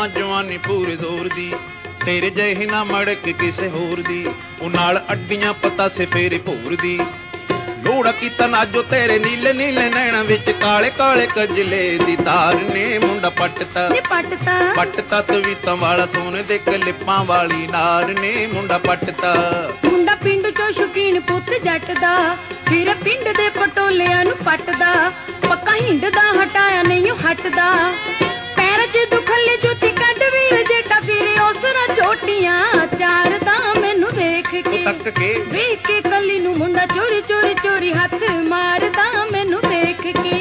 ਜਵਾਂ ਜਵਾਨੀ ਪੂਰੇ ਜ਼ੋਰ ਦੀ, ਤੇਰੇ ਜਿਹੀ ਨਾ ਮੜਕ ਕਿਸੇ ਹੋਰ ਦੀ, ਉਹ ਨਾਲ ਅੱਡੀਆਂ ਪਤਾਸੇ ਫੇਰੇ ਭੋਰ ਦੀ। ਲੋੜਾ ਕੀਤਾ ਨਾਜੋ ਤੇਰੇ ਨੀਲੇ ਨੀਲੇ ਨੈਣਾ ਵਿੱਚ ਕਾਲੇ ਕਾਲੇ ਕਜਲੇ ਦੀ ਤਾਰ ਨੇ, ਮੁੰਡਾ ਪੱਟਤਾ ਪੱਟਤਾ ਤਵੀਤਾਂ ਵਾਲਾ ਸੋਨੇ ਦੇ ਕਲਿੱਪਾਂ ਵਾਲੀ ਨਾਰ ਨੇ, ਮੁੰਡਾ ਪੱਟਤਾ। ਮੁੰਡਾ ਪਿੰਡ ਚੋਂ ਸ਼ੌਕੀਨ ਪੁੱਤ ਜੱਟ ਦਾ, ਫਿਰ ਪਿੰਡ ਦੇ ਪਟੋਲਿਆਂ ਨੂੰ ਪੱਟਦਾ, ਪੱਕਾ ਹਿੰਡ ਦਾ ਹਟਾਇਆ ਨਹੀਂ ਹਟਦਾ। ਪੈਰ 'ਚ ਦੁਖਲੇ ਜੁੱਤੀ ਕੱਢ ਵੀਰ ਜੇਟਾ ਫਿਰ ਉਸਰਾ ਚੋਟੀਆਂ ਚਾਰਦਾ, ਮੈਨੂੰ ਦੇਖ ਕੇ ਵੇਖ ਕੇ ਕੱਲੀ ਨੂੰ ਮੁੰਡਾ ਚੋਰੀ ਚੋਰੀ ਚੋਰੀ ਹੱਥ ਮਾਰਦਾ, ਮੈਨੂੰ ਦੇਖ ਕੇ।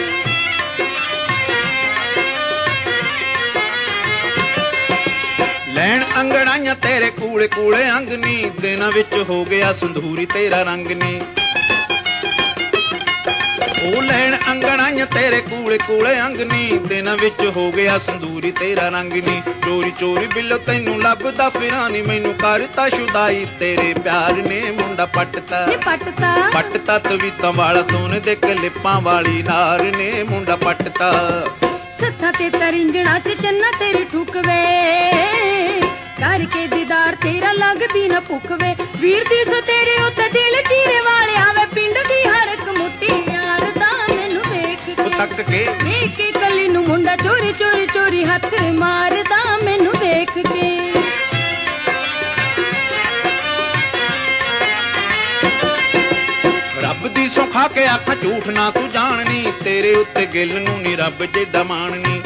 ਲੈਣ ਅੰਗੜਾਈਆਂ ਤੇਰੇ ਕੂਲੇ ਕੂਲੇ ਅੰਗ ਨੀ, ਦਿਨਾਂ ਵਿੱਚ ਹੋ ਗਿਆ ਸੰਧੂਰੀ ਤੇਰਾ ਰੰਗ ਨੀ। ਉਹ ਲੈਣ ਅੰਗੜਾਈਆਂ ਤੇਰੇ ਕੂਲੇ ਕੂਲੇ ਅੰਗ ਨੀ, ਦਿਨਾਂ ਵਿੱਚ ਹੋ ਗਿਆ ਸੰਧੂਰੀ ਤੇਰਾ ਰੰਗ ਨੀ। ਚੋਰੀ ਚੋਰੀ ਬਿੱਲੋ ਤੈਨੂੰ ਲੱਭਦਾ ਫਿਰਾਂ ਨੀ, ਮੈਨੂੰ ਕਰਤਾ ਸ਼ੁਦਾਈ ਤੇਰੇ ਪਿਆਰ ਨੇ, ਮੁੰਡਾ ਪੱਟਤਾ ਪੱਟਤਾ ਤਵੀਤਾਂ ਵਾਲਾ ਸੋਨੇ ਦੇ ਕਲਿੱਪਾਂ ਵਾਲੀ ਨਾਰ ਨੇ, ਮੁੰਡਾ ਪੱਟਤਾ। ਸੱਥਾਂ ਤੇ ਤਰਿੰਜਣਾ 'ਚ ਚੰਨਾ ਤੇਰੀ ਠੁਕਵੇ, ਕਰਕੇ ਦੀਦਾਰ ਤੇਰਾ ਲੱਗਦੀ ਨਾ ਭੁੱਖਵੇ। ਵੀਰ ਦੀ ਸੋ ਤੇਰੇ ਉੱਤੇ ਦਿਲ ਚੀਰੇ ਵਾਲੇ ਆਵੇ, ਪਿੰਡ ਦੀ ਹਰ ਇੱਕ ਮੁੱਠੀਆਂ ਦਾ, ਮੈਨੂੰ ਦੇਖ ਕੇ ਵੇਖ ਕੇ ਕੱਲੀ ਨੂੰ ਮੁੰਡਾ ਚੋਰੀ ਚੋਰੀ ਚੋਰੀ ਹੱਥ ਮਾਰਦਾ, ਮੈਨੂੰ ਦੇਖ ਕੇ। ਰੱਬ ਦੀ ਸੌਂ ਖਾ ਕੇ ਆਖਾਂ ਝੂਠ ਨਾ ਤੂੰ ਜਾਣਨੀ, ਤੇਰੇ ਉੱਤੇ ਗਿੱਲ ਨੂੰ ਨੀ ਰੱਬ ਜਿੱਡਾ ਮਾਣਨੀ।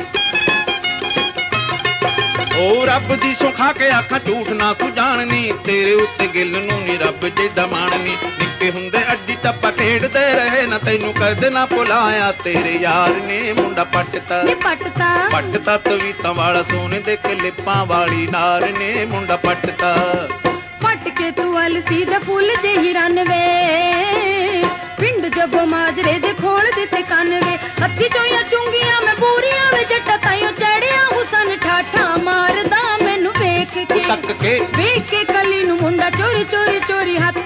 ਉਹ ਰੱਬ ਦੀ ਸੌਂ ਖਾ ਕੇ ਆਖਾਂ ਝੂਠ ਨਾ ਤੂੰ ਜਾਣਨੀ, ਤੇਰੇ ਉੱਤੇ ਗਿੱਲ ਨੂੰ ਨੀ ਰੱਬ ਜਿੱਡਾ ਮਾਣਨੀ। ਨਿੱਕੇ ਹੁੰਦੇ ਅੱਡੀ ਟੱਪਾ ਖੇਡਦੇ ਰਹੇ ਨਾ, ਤੈਨੂੰ ਕਦੇ ਨਾ ਭੁਲਾਇਆ ਤੇਰੇ ਯਾਰ ਨੇ, ਮੁੰਡਾ ਪੱਟਤਾ ਪੱਟਤਾ ਤਵੀਤਾਂ ਵਾਲਾ ਸੋਨੇ ਦੇ ਕਲਿੱਪਾਂ ਵਾਲੀ ਨਾਰ ਨੇ, ਮੁੰਡਾ ਪੱਟਤਾ। ਪੱਟ ਕੇ ਤੂੰ ਅਲਸੀ ਦੇ ਫੁੱਲ ਜਿਹੀ ਰੰਨ ਵੇ, ਪਿੰਡ ਜਬ ਮਾਜਰੇ ਦੇ ਖੋਲ ਦਿੱਤੇ ਕੰਨ ਵੇ। ਹੱਥੀ ਚੋਈਆਂ ਚੁੰਗੀਆਂ ਮੈਂ ਪੂਰੀਆਂ ਵੇ, ਜੱਟਾ ਤਾਈਓ ਚੜਿਆ ਹੁਸਨ ਠਾਠਾ ਮਾਰਦਾ, ਮੈਨੂੰ ਵੇਖ ਕੇ ਕੱਲੀ ਨੂੰ ਮੁੰਡਾ ਚੋਰੀ ਚੋਰੀ ਚੋਰੀ ਹੱਥ